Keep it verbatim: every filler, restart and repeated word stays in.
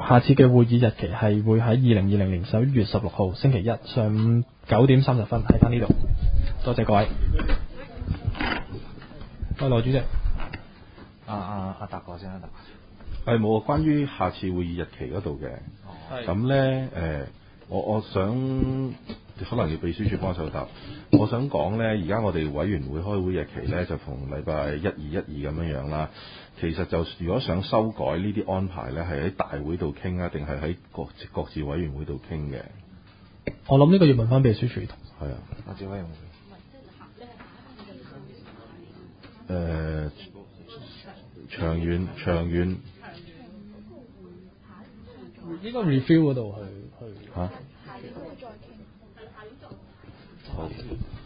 下次嘅會議日期係會喺二零二零年十一月十六號星期一上午九點三十分喺翻呢度。多謝各位。喂，羅主席。 阿阿阿達哥先，阿達哥。係冇啊，關於下次會議日期嗰度嘅。哦。咁咧誒，我我想可能要秘書處幫手答。我想講咧，而家我哋委員會開會日期咧就逢禮拜一二一二咁樣樣啦。其實就如果想修改呢啲安排咧，係喺大會度傾啊，定係喺各各自委員會度傾嘅？ 我諗呢個要問翻秘書處。係啊， 各自委員會。 誒、呃，長遠長遠。 應該 review 嗰度去去。 嚇、啊？好。